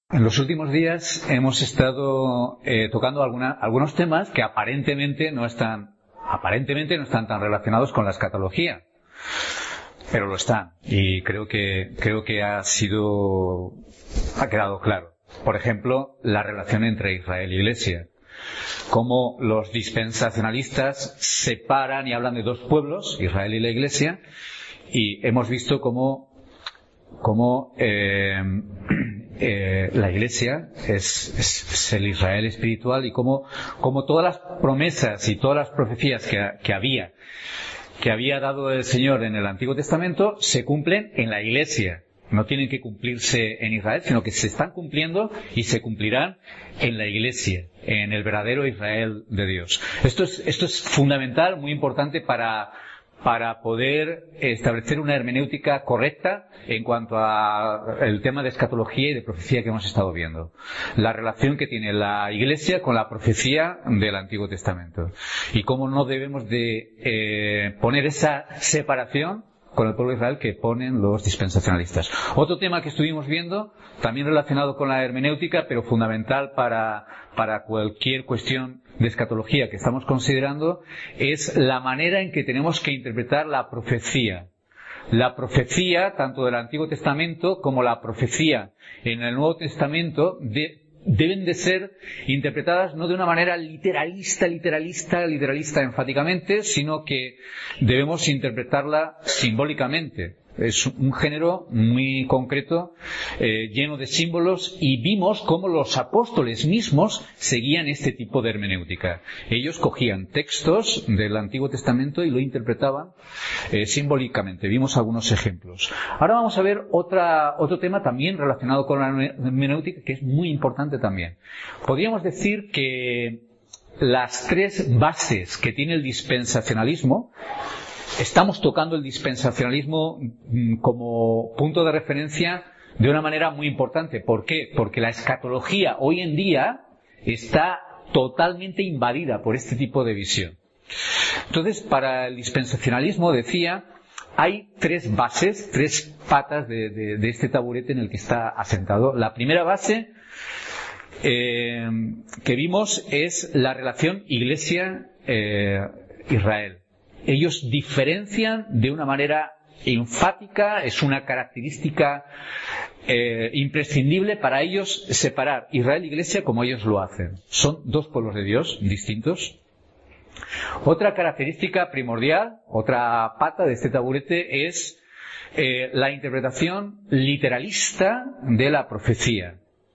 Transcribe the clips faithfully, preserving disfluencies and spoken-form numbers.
En los últimos días hemos estado eh, tocando alguna, algunos temas que aparentemente no están, aparentemente no están tan relacionados con la escatología, pero lo están. Y creo que creo que ha sido, ha quedado claro. Por ejemplo, la relación entre Israel y Iglesia. Cómo los dispensacionalistas separan y hablan de dos pueblos, Israel y la Iglesia, y hemos visto cómo cómo eh, eh, la Iglesia es, es, es el Israel espiritual y cómo, cómo todas las promesas y todas las profecías que, que había que había dado el Señor en el Antiguo Testamento se cumplen en la Iglesia. No tienen que cumplirse en Israel, sino que se están cumpliendo y se cumplirán en la Iglesia, en el verdadero Israel de Dios. Esto es, esto es fundamental, muy importante para para poder establecer una hermenéutica correcta en cuanto a el tema de escatología y de profecía que hemos estado viendo. La relación que tiene la Iglesia con la profecía del Antiguo Testamento. Y cómo no debemos de eh, poner esa separación con el pueblo de Israel que ponen los dispensacionalistas. Otro tema que estuvimos viendo, también relacionado con la hermenéutica, pero fundamental para, para cualquier cuestión de escatología que estamos considerando, es la manera en que tenemos que interpretar la profecía. La profecía, tanto del Antiguo Testamento como la profecía en el Nuevo Testamento, de, deben de ser interpretadas no de una manera literalista, literalista, literalista enfáticamente, sino que debemos interpretarla simbólicamente. Es un género muy concreto, eh, lleno de símbolos, y vimos cómo los apóstoles mismos seguían este tipo de hermenéutica. Ellos cogían textos del Antiguo Testamento y lo interpretaban eh, simbólicamente. Vimos algunos ejemplos. Ahora vamos a ver otra, otro tema también relacionado con la hermenéutica que es muy importante también. Podríamos decir que las tres bases que tiene el dispensacionalismo, estamos tocando el dispensacionalismo como punto de referencia de una manera muy importante. ¿Por qué? Porque la escatología hoy en día está totalmente invadida por este tipo de visión. Entonces, para el dispensacionalismo, decía, hay tres bases, tres patas de, de, de este taburete en el que está asentado. La primera base eh, que vimos es la relación Iglesia-Israel. Ellos diferencian de una manera enfática, es una característica eh, imprescindible para ellos separar Israel e Iglesia como ellos lo hacen. Son dos pueblos de Dios distintos. Otra característica primordial, otra pata de este taburete es eh, la interpretación literalista de la profecía.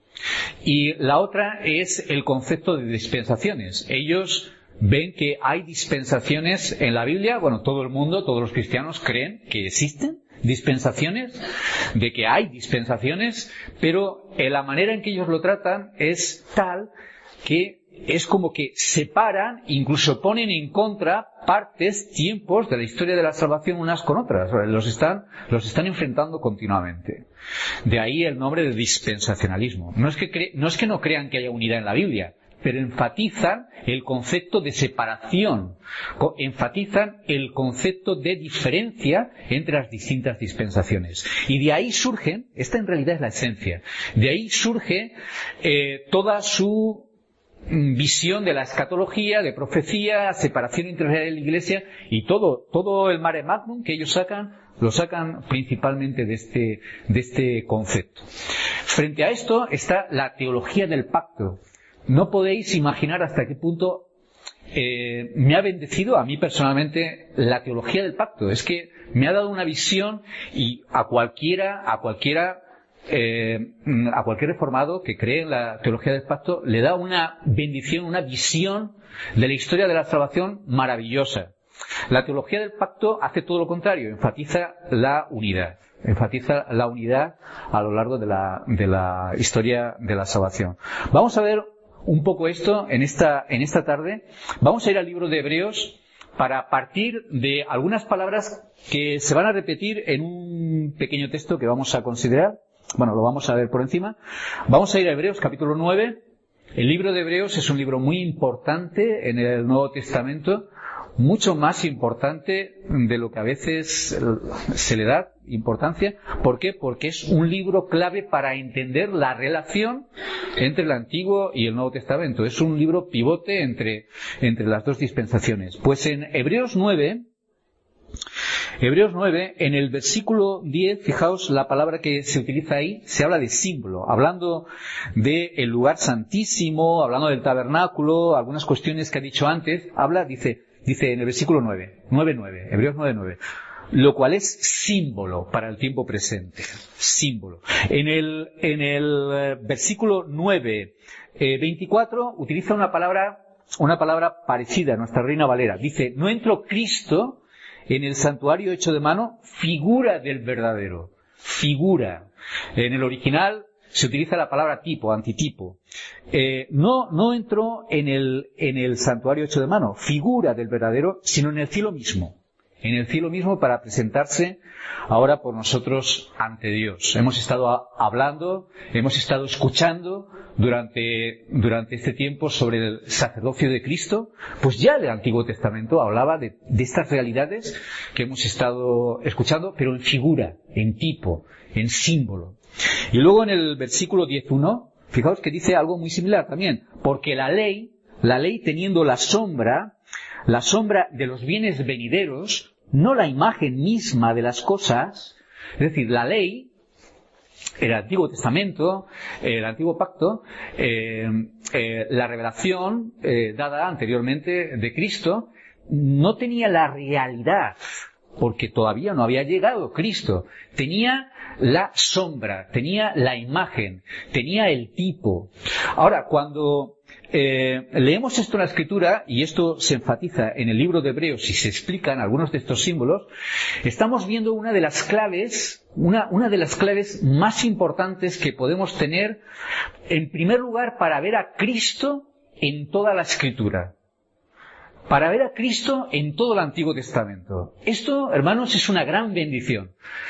Y la otra es el concepto de dispensaciones. Ellos ven que hay dispensaciones en la Biblia. Bueno, todo el mundo, todos los cristianos creen que existen dispensaciones, de que hay dispensaciones, pero en la manera en que ellos lo tratan es tal que es como que separan, incluso ponen en contra partes, tiempos de la historia de la salvación unas con otras. Los están, los están enfrentando continuamente. De ahí el nombre de dispensacionalismo. No es que cre- no es que no crean que haya unidad en la Biblia, pero enfatizan el concepto de separación, enfatizan el concepto de diferencia entre las distintas dispensaciones. Y de ahí surgen, esta en realidad es la esencia, de ahí surge eh, toda su visión de la escatología, de profecía, separación entre Israel y la Iglesia, y todo, todo el mare magnum que ellos sacan, lo sacan principalmente de este, de este concepto. Frente a esto está la teología del pacto. No podéis imaginar hasta qué punto eh, me ha bendecido a mí personalmente la teología del pacto. Es que me ha dado una visión, y a cualquiera, a cualquiera, eh, a cualquier reformado que cree en la teología del pacto le da una bendición, una visión de la historia de la salvación maravillosa. La teología del pacto hace todo lo contrario, enfatiza la unidad. Enfatiza la unidad a lo largo de la, de la historia de la salvación. Vamos a ver un poco esto en esta, en esta tarde. Vamos a ir al libro de Hebreos para partir de algunas palabras que se van a repetir en un pequeño texto que vamos a considerar. Bueno, lo vamos a ver por encima. Vamos a ir a Hebreos capítulo nueve. El libro de Hebreos es un libro muy importante en el Nuevo Testamento, mucho más importante de lo que a veces se le da importancia. ¿Por qué? Porque es un libro clave para entender la relación entre el Antiguo y el Nuevo Testamento. Es un libro pivote entre, entre las dos dispensaciones. Pues en Hebreos nueve, Hebreos nueve, en el versículo diez, fijaos la palabra que se utiliza ahí, se habla de símbolo, hablando del lugar santísimo, hablando del tabernáculo, algunas cuestiones que ha dicho antes, habla, dice, dice en el versículo nueve, nueve nueve, Hebreos nueve nueve, lo cual es símbolo para el tiempo presente, símbolo. En el, en el versículo nueve, eh, veinticuatro, utiliza una palabra, una palabra parecida a nuestra Reina Valera, dice, no entró Cristo en el santuario hecho de mano, figura del verdadero. Figura. En el original se utiliza la palabra tipo, antitipo. Eh, no, no entró en el, en el santuario hecho de mano, figura del verdadero, sino en el cielo mismo. En el cielo mismo para presentarse ahora por nosotros ante Dios. Hemos estado a, hablando, hemos estado escuchando durante, durante este tiempo sobre el sacerdocio de Cristo. Pues ya el Antiguo Testamento hablaba de, de estas realidades que hemos estado escuchando, pero en figura, en tipo, en símbolo. Y luego en el versículo diez uno, fijaos que dice algo muy similar también. Porque la ley, la ley teniendo la sombra, la sombra de los bienes venideros, no la imagen misma de las cosas, es decir, la ley, el Antiguo Testamento, el Antiguo Pacto, eh, eh, la revelación eh, dada anteriormente de Cristo, no tenía la realidad, porque todavía no había llegado Cristo. Tenía la sombra, tenía la imagen, tenía el tipo. Ahora, cuando eh, leemos esto en la Escritura, y esto se enfatiza en el libro de Hebreos y se explican algunos de estos símbolos, estamos viendo una de las claves, una, una de las claves más importantes que podemos tener, en primer lugar, para ver a Cristo en toda la Escritura. Para ver a Cristo en todo el Antiguo Testamento. Esto, hermanos, es una gran bendición.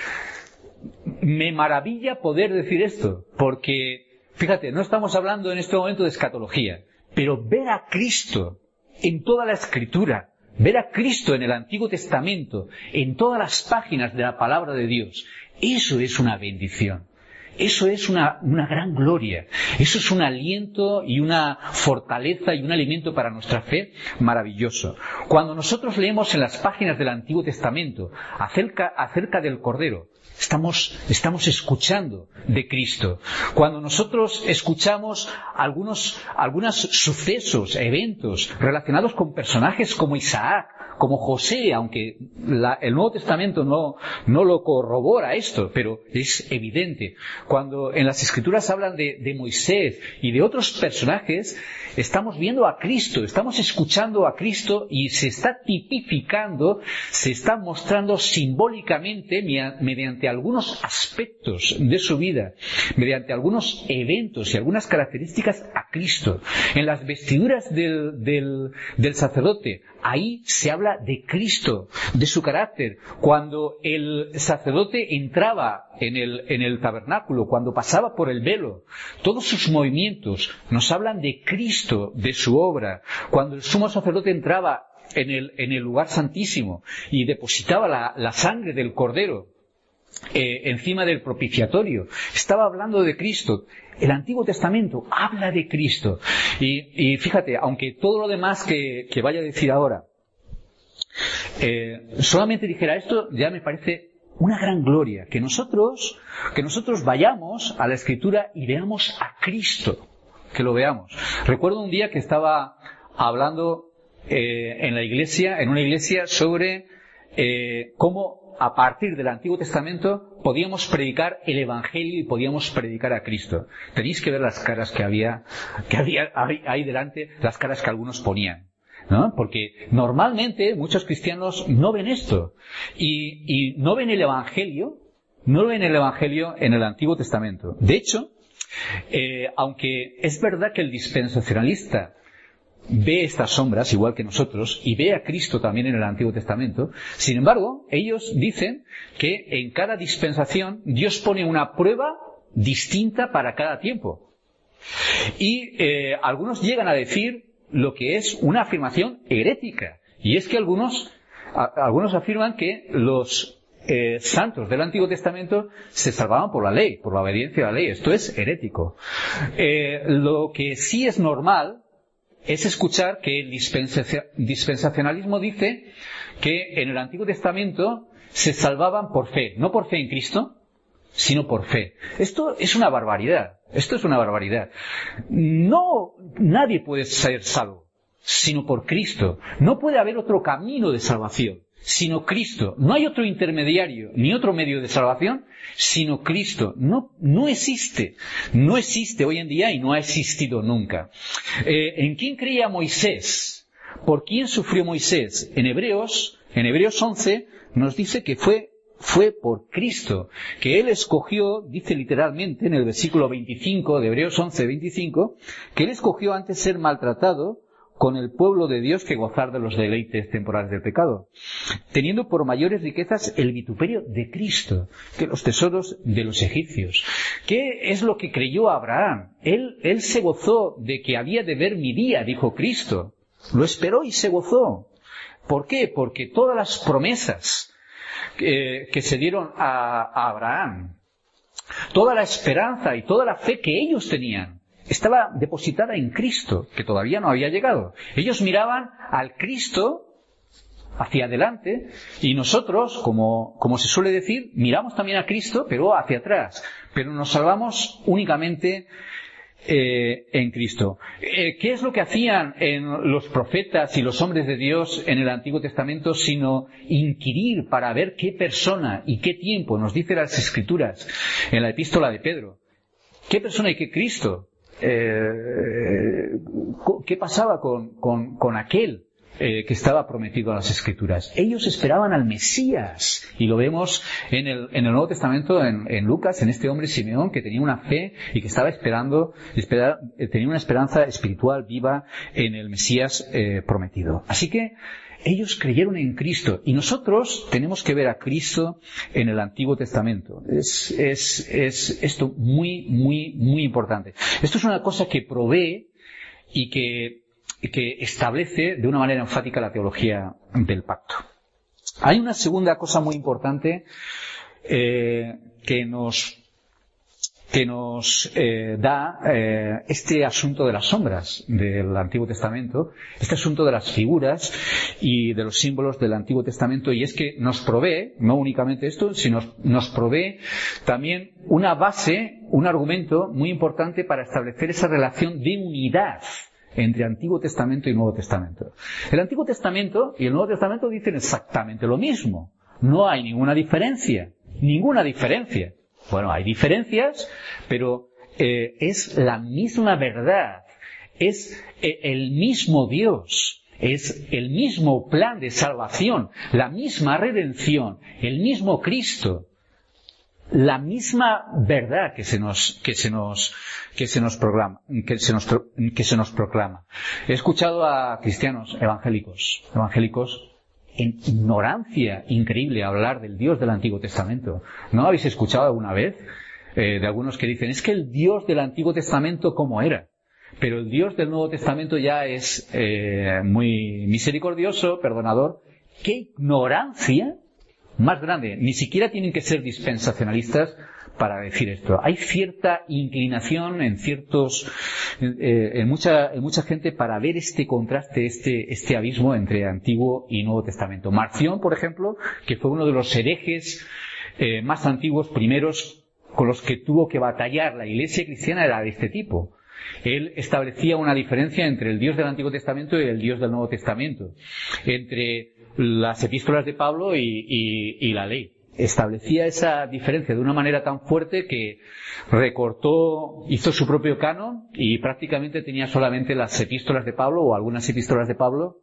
Me maravilla poder decir esto, porque, fíjate, no estamos hablando en este momento de escatología, pero ver a Cristo en toda la Escritura, ver a Cristo en el Antiguo Testamento, en todas las páginas de la Palabra de Dios, eso es una bendición. Eso es una, una gran gloria. Eso es un aliento y una fortaleza y un alimento para nuestra fe maravilloso. Cuando nosotros leemos en las páginas del Antiguo Testamento acerca, acerca del Cordero, estamos, estamos escuchando de Cristo. Cuando nosotros escuchamos algunos, algunos sucesos, eventos relacionados con personajes como Isaac, como José, aunque la, el Nuevo Testamento no, no lo corrobora esto, pero es evidente. Cuando en las Escrituras hablan de, de Moisés y de otros personajes, estamos viendo a Cristo, estamos escuchando a Cristo y se está tipificando, se está mostrando simbólicamente mediante algunos aspectos de su vida, mediante algunos eventos y algunas características a Cristo. En las vestiduras del, del, del sacerdote, ahí se habla de Cristo, de su carácter. Cuando el sacerdote entraba en el, en el tabernáculo, cuando pasaba por el velo, todos sus movimientos nos hablan de Cristo, de su obra. Cuando el sumo sacerdote entraba en el, en el lugar santísimo y depositaba la, la sangre del Cordero eh, encima del propiciatorio, estaba hablando de Cristo. El Antiguo Testamento habla de Cristo. Y, y fíjate, aunque todo lo demás que, que vaya a decir ahora, eh, solamente dijera esto, ya me parece una gran gloria. Que nosotros, que nosotros vayamos a la Escritura y veamos a Cristo. Que lo veamos. Recuerdo un día que estaba hablando eh, en la iglesia, en una iglesia, sobre eh, cómo a partir del Antiguo Testamento podíamos predicar el Evangelio y podíamos predicar a Cristo. Tenéis que ver las caras que había, que había ahí, ahí delante, las caras que algunos ponían, ¿no? Porque normalmente muchos cristianos no ven esto y, y no ven el Evangelio, no ven el Evangelio en el Antiguo Testamento. De hecho, eh, aunque es verdad que el dispensacionalista ve estas sombras, igual que nosotros, y ve a Cristo también en el Antiguo Testamento, sin embargo, ellos dicen que en cada dispensación Dios pone una prueba distinta para cada tiempo. Y eh, algunos llegan a decir lo que es una afirmación herética, Y es que algunos, a, algunos afirman que los eh, santos del Antiguo Testamento se salvaban por la ley, por la obediencia a la ley. Esto es herético. Eh, lo que sí es normal es escuchar que el dispensacionalismo dice que en el Antiguo Testamento se salvaban por fe, no por fe en Cristo, sino por fe. Esto es una barbaridad. Esto es una barbaridad. No, nadie puede ser salvo, sino por Cristo. No puede haber otro camino de salvación, sino Cristo. No hay otro intermediario, ni otro medio de salvación, sino Cristo. No, no existe. No existe hoy en día y no ha existido nunca. Eh, ¿En quién creía Moisés? ¿Por quién sufrió Moisés? En Hebreos, en Hebreos once, nos dice que fue Fue por Cristo, que Él escogió, dice literalmente en el versículo veinticinco de Hebreos once, veinticinco, que Él escogió antes ser maltratado con el pueblo de Dios que gozar de los deleites temporales del pecado, teniendo por mayores riquezas el vituperio de Cristo que los tesoros de los egipcios. ¿Qué es lo que creyó Abraham? Él, él se gozó de que había de ver mi día, dijo Cristo. Lo esperó y se gozó. ¿Por qué? Porque todas las promesas que, que se dieron a, a Abraham, toda la esperanza y toda la fe que ellos tenían, estaba depositada en Cristo, que todavía no había llegado. Ellos miraban al Cristo hacia adelante y nosotros, como, como se suele decir, miramos también a Cristo, pero hacia atrás. Pero nos salvamos únicamente eh, en Cristo. Eh, ¿Qué es lo que hacían en los profetas y los hombres de Dios en el Antiguo Testamento sino inquirir para ver qué persona y qué tiempo? Nos dice las Escrituras en la epístola de Pedro. ¿Qué persona y qué Cristo? Eh, ¿Qué pasaba con, con, con aquel eh, que estaba prometido a las Escrituras? Ellos esperaban al Mesías, y lo vemos en el, en el Nuevo Testamento, en, en Lucas, en este hombre Simeón que tenía una fe y que estaba esperando, espera, tenía una esperanza espiritual viva en el Mesías eh, prometido. Así que ellos creyeron en Cristo y nosotros tenemos que ver a Cristo en el Antiguo Testamento. Es, es, es esto muy, muy, muy importante. Esto es una cosa que provee y que, que establece de una manera enfática la teología del pacto. Hay una segunda cosa muy importante eh, que nos que nos eh, da eh, este asunto de las sombras del Antiguo Testamento, este asunto de las figuras y de los símbolos del Antiguo Testamento, y es que nos provee, no únicamente esto, sino nos provee también una base, un argumento muy importante para establecer esa relación de unidad entre Antiguo Testamento y Nuevo Testamento. El Antiguo Testamento y el Nuevo Testamento dicen exactamente lo mismo. No hay ninguna diferencia, ninguna diferencia. Bueno, hay diferencias, pero eh, es la misma verdad, es eh, el mismo Dios, es el mismo plan de salvación, la misma redención, el mismo Cristo, la misma verdad que se nos que se nos que se nos proclama, que se nos que se nos proclama. He escuchado a cristianos evangélicos, evangélicos en ignorancia increíble hablar del Dios del Antiguo Testamento. ¿No habéis escuchado alguna vez eh, de algunos que dicen, es que el Dios del Antiguo Testamento cómo era? Pero el Dios del Nuevo Testamento ya es eh, muy misericordioso, perdonador. ¡Qué ignorancia más grande! Ni siquiera tienen que ser dispensacionalistas para decir esto. Hay cierta inclinación en ciertos, eh, en mucha, en mucha gente para ver este contraste, este, este abismo entre Antiguo y Nuevo Testamento. Marción, por ejemplo, que fue uno de los herejes eh, más antiguos, primeros, con los que tuvo que batallar la Iglesia cristiana, era de este tipo. Él establecía una diferencia entre el Dios del Antiguo Testamento y el Dios del Nuevo Testamento, entre las epístolas de Pablo y, y, y la ley. Establecía esa diferencia de una manera tan fuerte que recortó, hizo su propio canon y prácticamente tenía solamente las epístolas de Pablo o algunas epístolas de Pablo,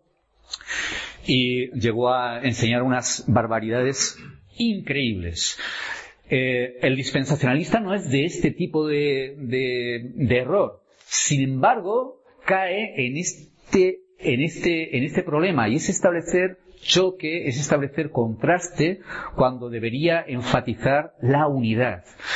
y llegó a enseñar unas barbaridades increíbles. Eh, el dispensacionalista no es de este tipo de, de, de error. Sin embargo, cae en este, en este, en este problema, y es establecer choque, es establecer contraste cuando debería enfatizar la unidad.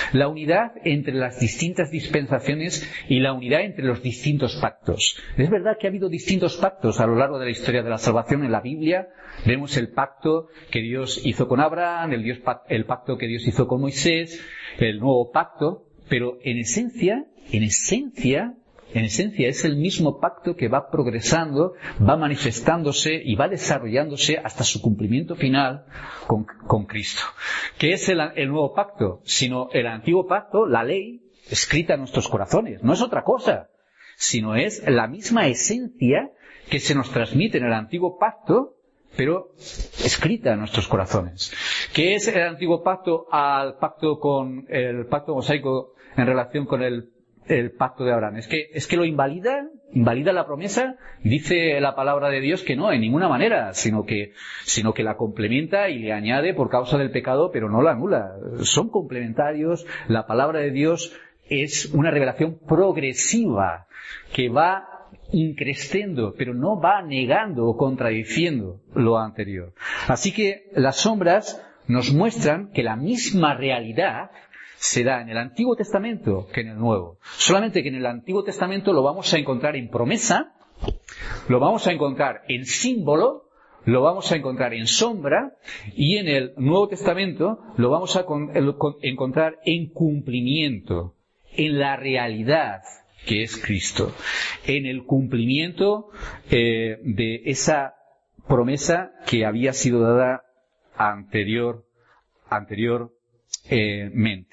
la unidad entre las distintas dispensaciones y la unidad entre los distintos pactos. Es verdad que ha habido distintos pactos a lo largo de la historia de la salvación en la Biblia. Vemos el pacto que Dios hizo con Abraham, el, Dios, el pacto que Dios hizo con Moisés, el nuevo pacto, pero en esencia, en esencia, En esencia es el mismo pacto que va progresando, va manifestándose y va desarrollándose hasta su cumplimiento final con, con Cristo. ¿Qué es el, el nuevo pacto? Sino el antiguo pacto, la ley, escrita en nuestros corazones. No es otra cosa, sino es la misma esencia que se nos transmite en el antiguo pacto, pero escrita en nuestros corazones. ¿Qué es el antiguo pacto al pacto con el pacto mosaico en relación con el el pacto de Abraham? Es que, es que lo invalida, invalida la promesa, dice la palabra de Dios que no, en ninguna manera, sino que, sino que la complementa y le añade por causa del pecado, pero no la anula. Son complementarios, la palabra de Dios es una revelación progresiva que va increciendo, pero no va negando o contradiciendo lo anterior. Así que las sombras nos muestran que la misma realidad se da en el Antiguo Testamento que en el Nuevo. Solamente que en el Antiguo Testamento lo vamos a encontrar en promesa, lo vamos a encontrar en símbolo, lo vamos a encontrar en sombra, y en el Nuevo Testamento lo vamos a encontrar en cumplimiento, en la realidad que es Cristo, en el cumplimiento eh, de esa promesa que había sido dada anterior, anterior Eh, mente.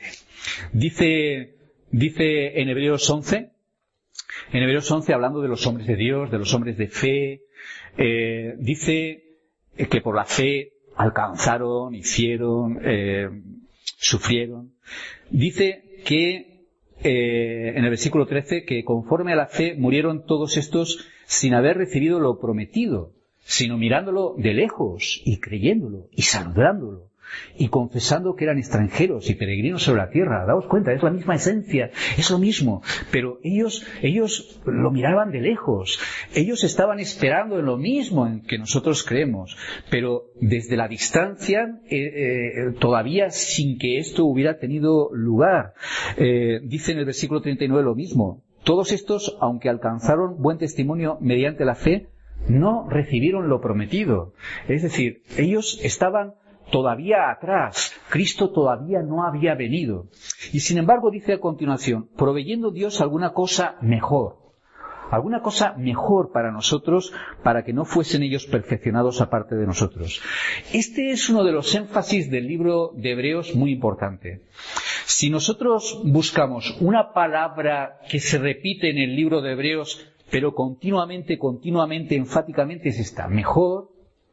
Dice, dice en Hebreos once, en Hebreos once hablando de los hombres de Dios, de los hombres de fe, eh, dice que por la fe alcanzaron, hicieron, eh, sufrieron. Dice que eh, en el versículo trece que conforme a la fe murieron todos estos sin haber recibido lo prometido, sino mirándolo de lejos y creyéndolo y saludándolo y confesando que eran extranjeros y peregrinos sobre la tierra. Daos cuenta, es la misma esencia, es lo mismo, pero ellos, ellos lo miraban de lejos, ellos estaban esperando en lo mismo en que nosotros creemos, pero desde la distancia, eh, eh, todavía sin que esto hubiera tenido lugar. Eh, dice en el versículo treinta y nueve lo mismo: todos estos, aunque alcanzaron buen testimonio mediante la fe, no recibieron lo prometido. Es decir, ellos estaban todavía atrás, Cristo todavía no había venido. Y sin embargo dice a continuación, proveyendo Dios alguna cosa mejor, alguna cosa mejor para nosotros, para que no fuesen ellos perfeccionados aparte de nosotros. Este es uno de los énfasis del libro de Hebreos muy importante. Si nosotros buscamos una palabra que se repite en el libro de Hebreos, pero continuamente, continuamente, enfáticamente, es esta: mejor,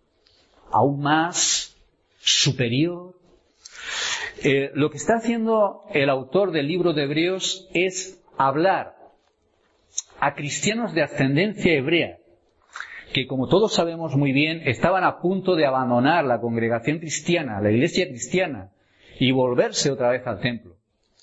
aún más, superior. Eh, lo que está haciendo el autor del libro de Hebreos es hablar a cristianos de ascendencia hebrea, que como todos sabemos muy bien, estaban a punto de abandonar la congregación cristiana, la iglesia cristiana, y volverse otra vez al templo.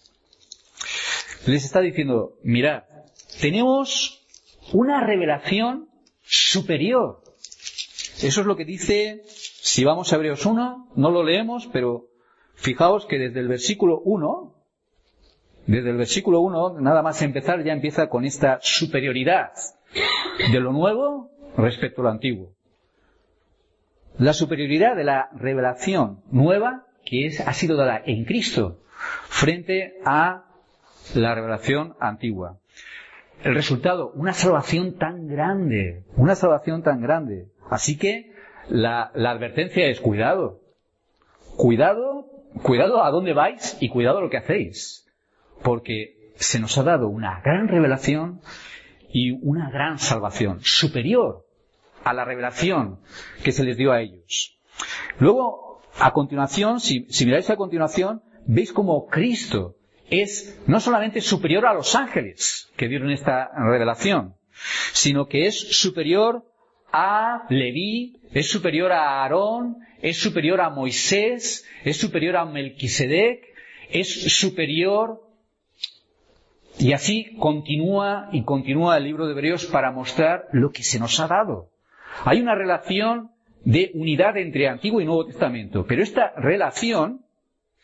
Les está diciendo, mirad, tenemos una revelación superior. Eso es lo que dice. Si vamos a Hebreos uno, no lo leemos, pero fijaos que desde el versículo uno, desde el versículo uno, nada más empezar, ya empieza con esta superioridad de lo nuevo respecto a lo antiguo. La superioridad de la revelación nueva que es, ha sido dada en Cristo frente a la revelación antigua. El resultado, una salvación tan grande, una salvación tan grande. Así que La, la advertencia es cuidado, cuidado, cuidado a dónde vais y cuidado a lo que hacéis, porque se nos ha dado una gran revelación y una gran salvación, superior a la revelación que se les dio a ellos. Luego, a continuación, si, si miráis a continuación, veis como Cristo es no solamente superior a los ángeles que dieron esta revelación, sino que es superior a Leví, es superior a Aarón, es superior a Moisés, es superior a Melquisedec, es superior, y así continúa y continúa el libro de Hebreos para mostrar lo que se nos ha dado. Hay una relación de unidad entre Antiguo y Nuevo Testamento, pero esta relación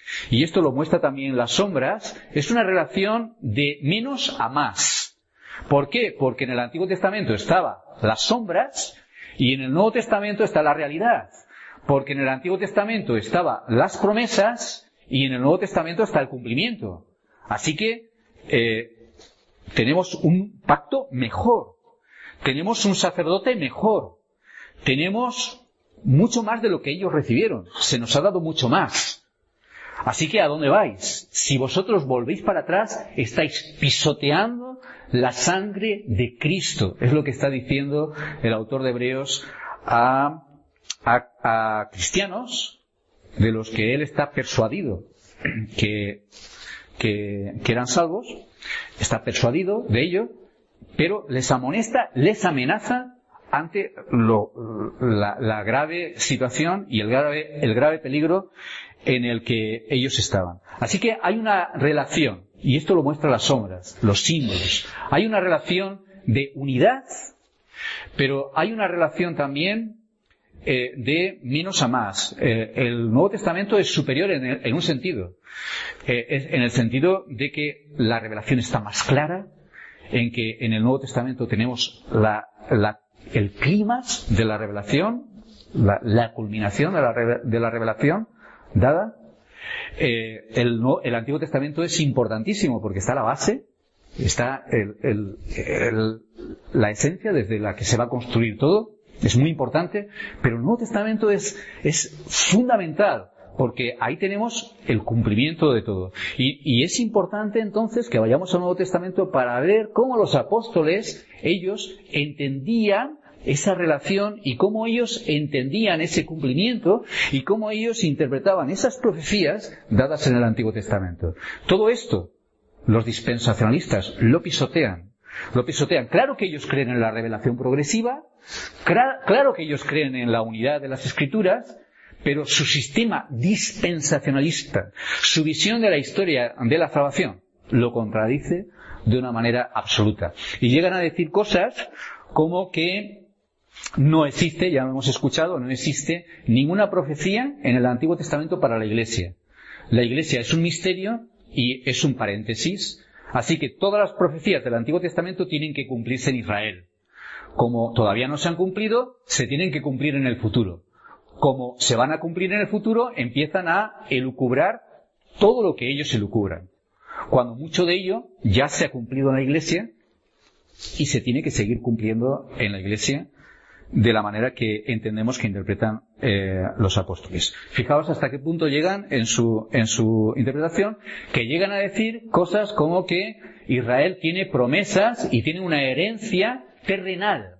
y esto lo muestra también las sombras, es una relación de menos a más. ¿Por qué? Porque en el Antiguo Testamento estaban las sombras y en el Nuevo Testamento está la realidad. Porque en el Antiguo Testamento estaban las promesas y en el Nuevo Testamento está el cumplimiento. Así que eh, tenemos un pacto mejor, tenemos un sacerdote mejor, tenemos mucho más de lo que ellos recibieron, se nos ha dado mucho más. Así que ¿a dónde vais? Si vosotros volvéis para atrás, estáis pisoteando la sangre de Cristo. Es lo que está diciendo el autor de Hebreos a, a, a cristianos de los que él está persuadido que, que, que eran salvos. Está persuadido de ello, pero les amonesta, les amenaza ante lo, la, la grave situación y el grave, el grave peligro en el que ellos estaban. Así que hay una relación, y esto lo muestra las sombras, los símbolos. Hay una relación de unidad, pero hay una relación también eh, de menos a más. Eh, el Nuevo Testamento es superior en, el, en un sentido, eh, es en el sentido de que la revelación está más clara, en que en el Nuevo Testamento tenemos la, la, el clímax de la revelación, la, la culminación de la, de la revelación dada. Eh, el, no, el Antiguo Testamento es importantísimo porque está la base, está el, el, el, la esencia desde la que se va a construir todo, es muy importante, pero el Nuevo Testamento es, es fundamental porque ahí tenemos el cumplimiento de todo. Y, y es importante entonces que vayamos al Nuevo Testamento para ver cómo los apóstoles, ellos entendían esa relación y cómo ellos entendían ese cumplimiento y cómo ellos interpretaban esas profecías dadas en el Antiguo Testamento. Todo esto, los dispensacionalistas lo pisotean. Lo pisotean. Claro que ellos creen en la revelación progresiva, claro que ellos creen en la unidad de las Escrituras, pero su sistema dispensacionalista, su visión de la historia de la salvación, lo contradice de una manera absoluta. Y llegan a decir cosas como que no existe, ya lo hemos escuchado, no existe ninguna profecía en el Antiguo Testamento para la Iglesia. La Iglesia es un misterio y es un paréntesis, así que todas las profecías del Antiguo Testamento tienen que cumplirse en Israel. Como todavía no se han cumplido, se tienen que cumplir en el futuro. Como se van a cumplir en el futuro, empiezan a elucubrar todo lo que ellos elucubran. Cuando mucho de ello ya se ha cumplido en la Iglesia y se tiene que seguir cumpliendo en la Iglesia de la manera que entendemos que interpretan eh, los apóstoles. Fijaos hasta qué punto llegan en su, en su interpretación, que llegan a decir cosas como que Israel tiene promesas y tiene una herencia terrenal.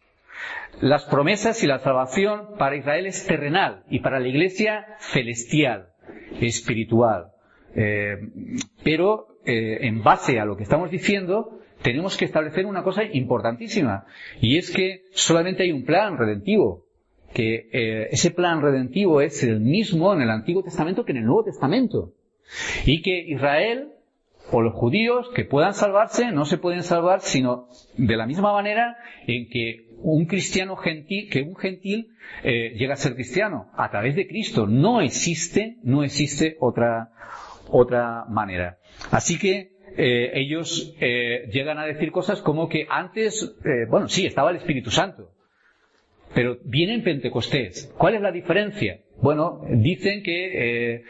Las promesas y la salvación para Israel es terrenal y para la Iglesia celestial, espiritual. Eh, pero eh, en base a lo que estamos diciendo, tenemos que establecer una cosa importantísima, y es que solamente hay un plan redentivo, que eh, ese plan redentivo es el mismo en el Antiguo Testamento que en el Nuevo Testamento, y que Israel o los judíos que puedan salvarse no se pueden salvar sino de la misma manera en que un cristiano gentil, que un gentil eh, llega a ser cristiano a través de Cristo. No existe, no existe otra otra manera. Así que Eh, ellos eh, llegan a decir cosas como que antes, eh, bueno, sí, estaba el Espíritu Santo, pero viene en Pentecostés. ¿Cuál es la diferencia? Bueno, dicen que eh,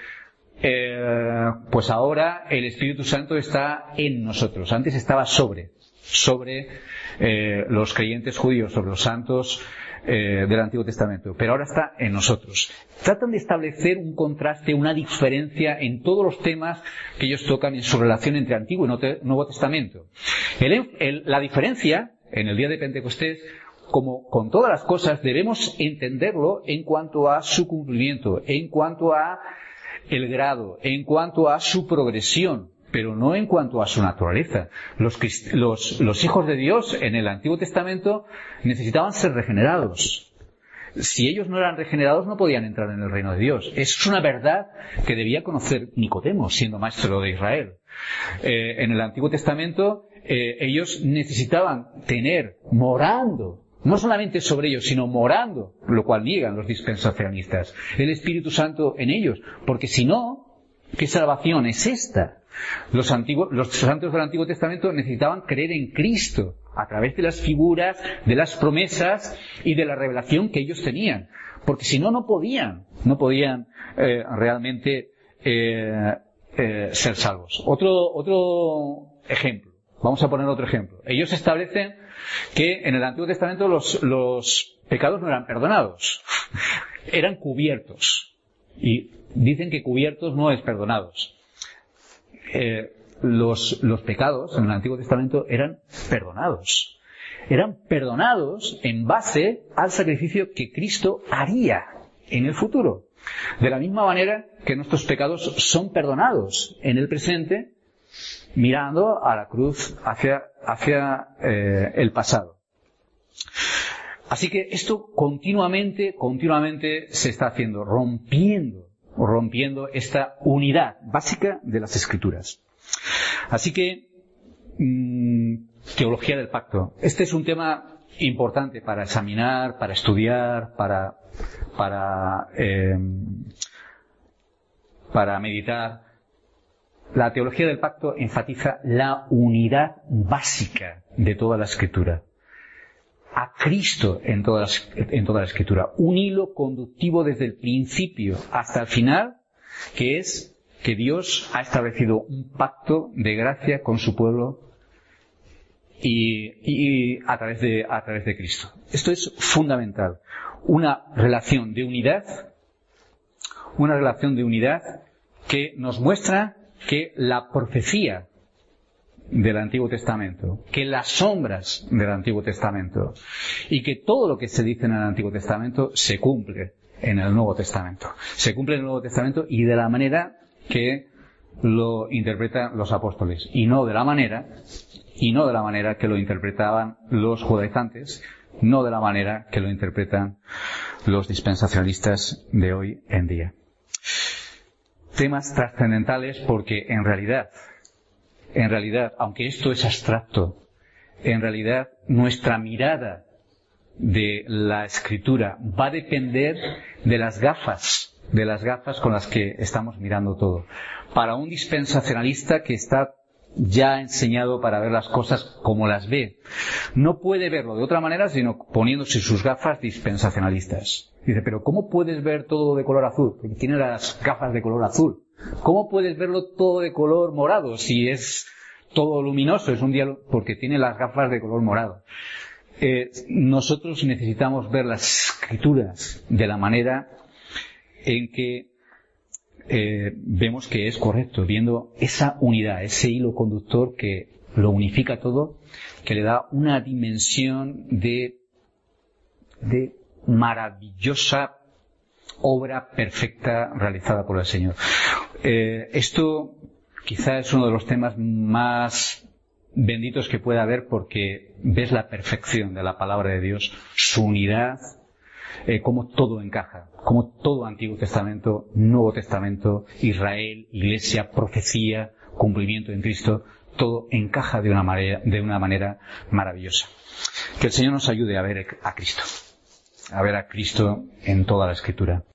eh, pues ahora el Espíritu Santo está en nosotros. Antes estaba sobre, sobre eh, los creyentes judíos, sobre los santos eh, del Antiguo Testamento, pero ahora está en nosotros. Tratan de establecer un contraste, una diferencia en todos los temas que ellos tocan en su relación entre Antiguo y Nuevo Testamento. El, el, la diferencia en el día de Pentecostés, como con todas las cosas, debemos entenderlo en cuanto a su cumplimiento, en cuanto a el grado, en cuanto a su progresión, pero no en cuanto a su naturaleza. Los, los, los hijos de Dios en el Antiguo Testamento necesitaban ser regenerados. Si ellos no eran regenerados no podían entrar en el reino de Dios. Es una verdad que debía conocer Nicodemo, siendo maestro de Israel. Eh, en el Antiguo Testamento eh, ellos necesitaban tener, morando, no solamente sobre ellos, sino morando, lo cual niegan los dispensacionalistas, el Espíritu Santo en ellos, porque si no, ¿Qué salvación es esta? Los antiguos, los santos del Antiguo Testamento necesitaban creer en Cristo a través de las figuras, de las promesas y de la revelación que ellos tenían. Porque si no, no podían, no podían eh, realmente eh, eh, ser salvos. Otro, otro ejemplo. Vamos a poner otro ejemplo. Ellos establecen que en el Antiguo Testamento los, los pecados no eran perdonados, eran cubiertos. Y dicen que cubiertos no es perdonados. Eh, los, los pecados en el Antiguo Testamento eran perdonados. Eran perdonados en base al sacrificio que Cristo haría en el futuro. De la misma manera que nuestros pecados son perdonados en el presente, mirando a la cruz hacia, hacia eh, el pasado. Así que esto continuamente, continuamente se está haciendo, rompiendo, rompiendo esta unidad básica de las Escrituras. Así que, mmm, teología del pacto. Este es un tema importante para examinar, para estudiar, para, para, eh, para meditar. La teología del pacto enfatiza la unidad básica de toda la Escritura. A Cristo en toda la, en toda la Escritura. Un hilo conductivo desde el principio hasta el final, que es que Dios ha establecido un pacto de gracia con su pueblo y, y a través de, a través de Cristo. Esto es fundamental. Una relación de unidad, una relación de unidad que nos muestra que la profecía del Antiguo Testamento, que las sombras del Antiguo Testamento y que todo lo que se dice en el Antiguo Testamento se cumple en el Nuevo Testamento. Se cumple en el Nuevo Testamento y de la manera que lo interpretan los apóstoles y no de la manera y no de la manera que lo interpretaban los judaizantes, no de la manera que lo interpretan los dispensacionalistas de hoy en día. Temas trascendentales porque en realidad, en realidad, aunque esto es abstracto, en realidad nuestra mirada de la Escritura va a depender de las gafas, de las gafas con las que estamos mirando todo. Para un dispensacionalista que está ya enseñado para ver las cosas como las ve, no puede verlo de otra manera sino poniéndose sus gafas dispensacionalistas. Dice, pero ¿cómo puedes ver todo de color azul? Porque tiene las gafas de color azul. ¿Cómo puedes verlo todo de color morado si es todo luminoso? Es un día porque tiene las gafas de color morado. Eh, nosotros necesitamos ver las Escrituras de la manera en que eh, vemos que es correcto, viendo esa unidad, ese hilo conductor que lo unifica todo, que le da una dimensión de, de maravillosa obra perfecta realizada por el Señor. Eh, esto quizá es uno de los temas más benditos que pueda haber porque ves la perfección de la palabra de Dios, su unidad, eh, cómo todo encaja, cómo todo Antiguo Testamento, Nuevo Testamento, Israel, Iglesia, profecía, cumplimiento en Cristo, todo encaja de una manera, de una manera maravillosa. Que el Señor nos ayude a ver a Cristo, a ver a Cristo en toda la Escritura.